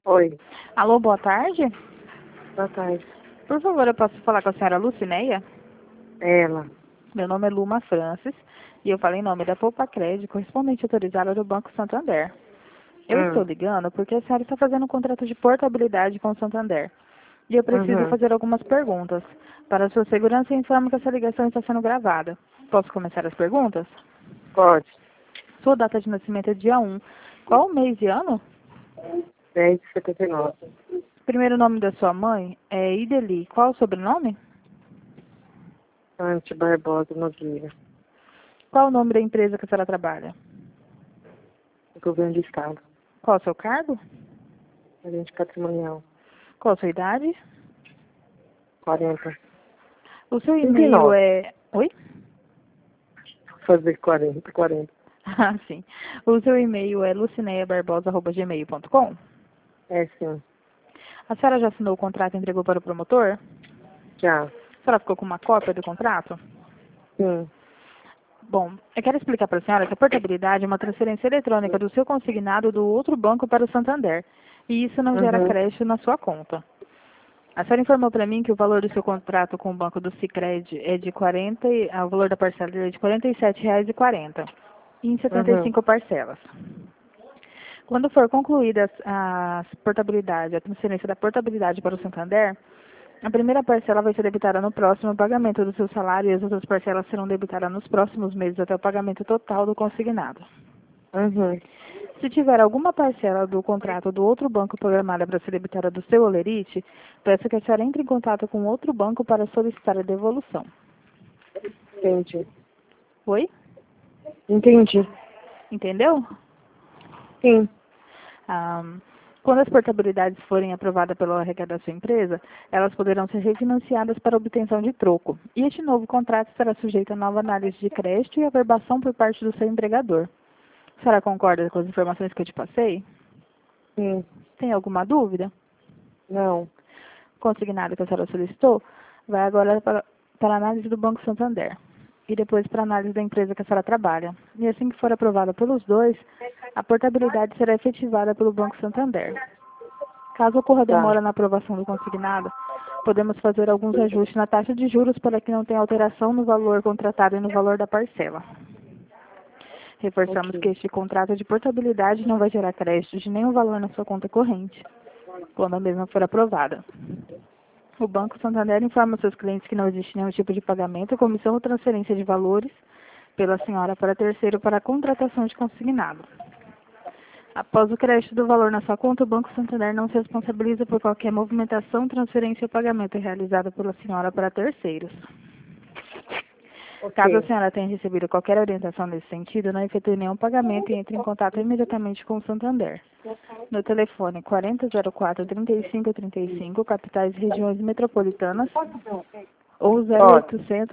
Oi, Alô, boa tarde. boa tarde. Por favor, eu posso falar com a senhora Lucineia? Ela. Meu nome é Luma Francis e eu falo em nome da Poupa Crédito, correspondente autorizada do Banco Santander. Eu estou ligando porque a senhora está fazendo um contrato de portabilidade com o Santander. E eu preciso Uhum. fazer algumas perguntas. Para a sua segurança, informo que essa ligação está sendo gravada. Posso começar as perguntas? Pode. Sua data de nascimento é dia 1. Qual o mês e ano? 10,79. Primeiro nome da sua mãe é Ideli. Qual o sobrenome? Ante Barbosa Nogueira. Qual o nome da empresa que a senhora trabalha? Governo do Estado. Qual o seu cargo? Agente patrimonial. Qual a sua idade? 40. O seu e-mail 39. é... Oi? Fazer 40. Ah, sim. O seu e-mail é lucineiabarbosa@gmail.com? É sim. A senhora já assinou o contrato e entregou para o promotor? Já. A senhora ficou com uma cópia do contrato? Sim. Bom, eu quero explicar para a senhora que a portabilidade é uma transferência eletrônica do seu consignado do outro banco para o Santander. E isso não gera Uhum. crédito na sua conta. A senhora informou para mim que o valor do seu contrato com o banco do Sicredi é de 40, o valor da parcela é de R$ 47,40 em Uhum. 75 parcelas. Quando for concluída a transferência da portabilidade para o Santander, a primeira parcela vai ser debitada no próximo pagamento do seu salário e as outras parcelas serão debitadas nos próximos meses até o pagamento total do consignado. Uhum. Se tiver alguma parcela do contrato do outro banco programada para ser debitada do seu holerite, peço que a senhora entre em contato com outro banco para solicitar a devolução. Entendi. Oi? Entendi. Entendeu? Sim. Ah, quando as portabilidades forem aprovadas pelo RH da sua empresa, elas poderão ser refinanciadas para obtenção de troco. E este novo contrato estará sujeito a nova análise de crédito e averbação por parte do seu empregador. A senhora concorda com as informações que eu te passei? Sim. Tem alguma dúvida? Não. O consignado que a senhora solicitou vai agora para a análise do Banco Santander e depois para a análise da empresa que a senhora trabalha. E assim que for aprovada pelos dois, a portabilidade será efetivada pelo Banco Santander. Caso ocorra Tá. demora na aprovação do consignado, podemos fazer alguns ajustes na taxa de juros para que não tenha alteração no valor contratado e no valor da parcela. Reforçamos que Ok. este contrato de portabilidade não vai gerar crédito de nenhum valor na sua conta corrente, quando a mesma for aprovada. O Banco Santander informa seus clientes que não existe nenhum tipo de pagamento, comissão ou transferência de valores pela senhora para terceiro para a contratação de consignado. Após o crédito do valor na sua conta, o Banco Santander não se responsabiliza por qualquer movimentação, transferência ou pagamento realizado pela senhora para terceiros. Caso a Ok. senhora tenha recebido qualquer orientação nesse sentido, não efetue nenhum pagamento e entre em contato imediatamente com o Santander. No telefone 4004-3535, capitais e regiões metropolitanas, ou Pode.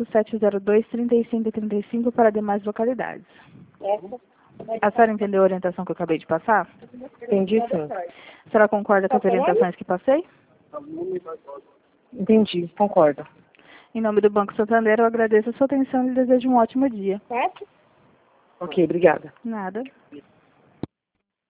0800-702-3535 para demais localidades. A senhora entendeu a orientação que eu acabei de passar? Entendi sim. A senhora concorda com as orientações que passei? Entendi. Concordo. Em nome do Banco Santander, eu agradeço a sua atenção e lhe desejo um ótimo dia. Ok, obrigada. Nada.